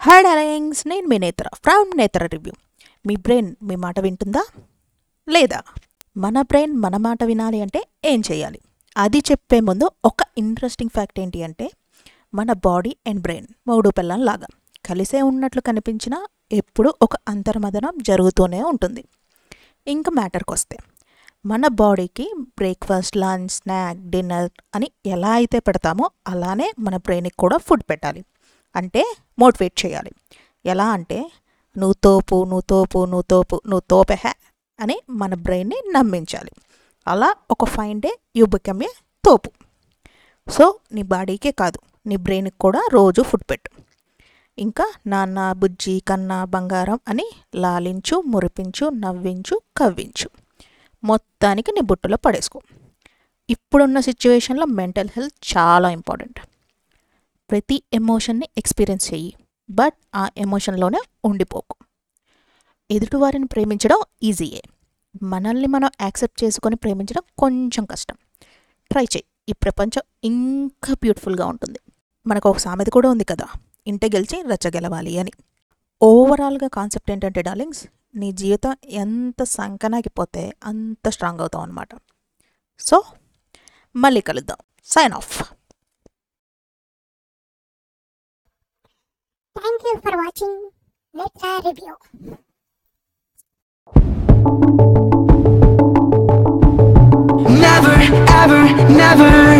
Hi darlings, నేను మీ నేత్ర from నేత్ర రివ్యూ. మీ బ్రెయిన్ మీ మాట వింటుందా లేదా? మన బ్రెయిన్ మన మాట వినాలి అంటే ఏం చేయాలి? అది చెప్పే ముందు ఒక ఇంట్రెస్టింగ్ ఫ్యాక్ట్ ఏంటి అంటే, మన బాడీ అండ్ బ్రెయిన్ మూడు పిల్లల్లాగా కలిసే ఉన్నట్లు కనిపించినా ఎప్పుడూ ఒక అంతర్మదనం జరుగుతూనే ఉంటుంది. ఇంకా మ్యాటర్కి వస్తే, మన బాడీకి బ్రేక్ఫాస్ట్, లంచ్, స్నాక్, డిన్నర్ అని ఎలా అయితే పెడతామో అలానే మన బ్రెయిన్కి కూడా ఫుడ్ పెట్టాలి. అంటే మోటివేట్ చేయాలి. ఎలా అంటే, నువ్వు తోపు, నువ్వు తోపు, నువ్వు తోపు, నువ్వు తోపెహే అని మన బ్రెయిన్ని నమ్మించాలి. అలా ఒక fine day you become a తోపు. సో నీ బాడీకే కాదు, నీ బ్రెయిన్కి కూడా రోజు ఫుడ్ పెట్టు. ఇంకా నాన్న, బుజ్జి, కన్న, బంగారం అని లాలించు, మురిపించు, నవ్వించు, కవ్వించు. మొత్తానికి నీ బుట్టలో పడేసుకో. ఇప్పుడున్న సిచ్యువేషన్లో మెంటల్ హెల్త్ చాలా ఇంపార్టెంట్. ప్రతి ఎమోషన్ని ఎక్స్పీరియన్స్ చెయ్యి, బట్ ఆ ఎమోషన్లోనే ఉండిపోకు. ఎదుటివారిని ప్రేమించడం ఈజీయే, మనల్ని మనం యాక్సెప్ట్ చేసుకొని ప్రేమించడం కొంచెం కష్టం. ట్రై చెయ్యి, ఈ ప్రపంచం ఇంకా బ్యూటిఫుల్గా ఉంటుంది. మనకు ఒక సామెత కూడా ఉంది కదా, ఇంట గెలిచి రచ్చ గెలవాలి అని. ఓవరాల్గా కాన్సెప్ట్ ఏంటంటే డార్లింగ్స్, నీ జీవితం ఎంత సంకనాగిపోతే అంత స్ట్రాంగ్ అవుతావు అనమాట. సో మళ్ళీ కలుద్దాం. Sign off. Thank you for watching Netra Review. Never, ever, never